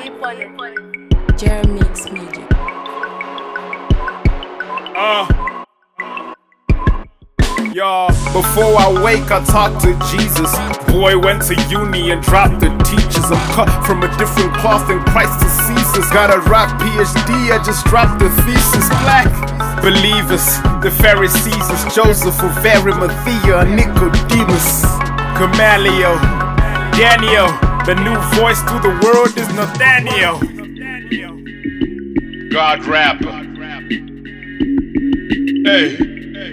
Jeremix Media. Before I wake, I talk to Jesus. Boy went to uni and dropped the teachers. I'm cut from a different cloth than Christ to Caesar's. Got a rock PhD, I just dropped the thesis. Black believers, the Pharisees, is Joseph of Arimathea, Nicodemus, Gamaliel, Daniel. The new voice to the world is Nathaniel. God rapper. Hey.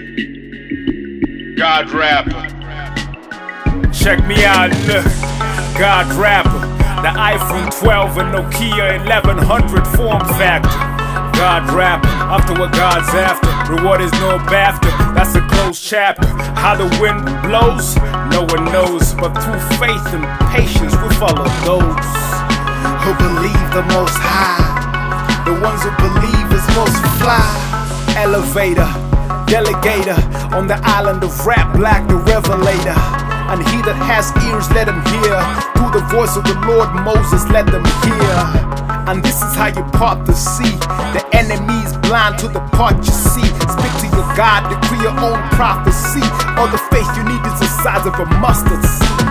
God rapper. Check me out, look. God rapper. The iPhone 12 and Nokia 1100 form factor. God rapper. After what God's after. Reward is no BAFTA. That's a closed chapter. How the wind blows, no one knows. But through faith and patience we follow those who believe the most high. The ones who believe is most fly. Elevator, delegator on the island of rap, Black the revelator. And he that has ears, let him hear. Through the voice of the Lord Moses, let them hear. And this is how you part the sea. The enemy's blind to the part you see. Speak to your God, decree your own prophecy. All the faith you need is the size of a mustard seed.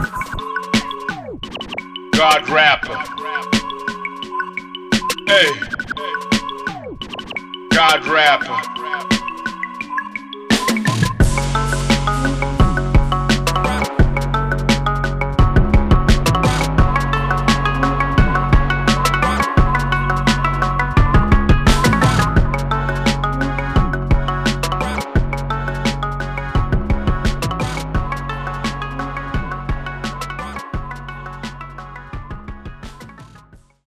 God rapper. Hey. God rapper.